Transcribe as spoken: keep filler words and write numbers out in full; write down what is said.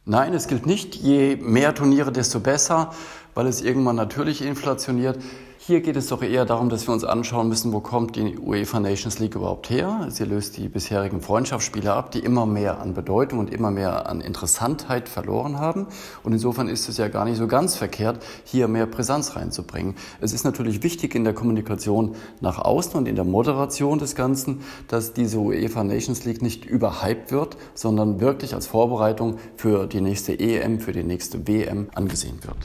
Nein, es gilt nicht, je mehr Turniere, desto besser, weil es irgendwann natürlich inflationiert. Hier geht es doch eher darum, dass wir uns anschauen müssen, wo kommt die UEFA Nations League überhaupt her. Sie löst die bisherigen Freundschaftsspiele ab, die immer mehr an Bedeutung und immer mehr an Interessantheit verloren haben. Und insofern ist es ja gar nicht so ganz verkehrt, hier mehr Brisanz reinzubringen. Es ist natürlich wichtig in der Kommunikation nach außen und in der Moderation des Ganzen, dass diese UEFA Nations League nicht überhyped wird, sondern wirklich als Vorbereitung für die nächste E M, für die nächste W M angesehen wird.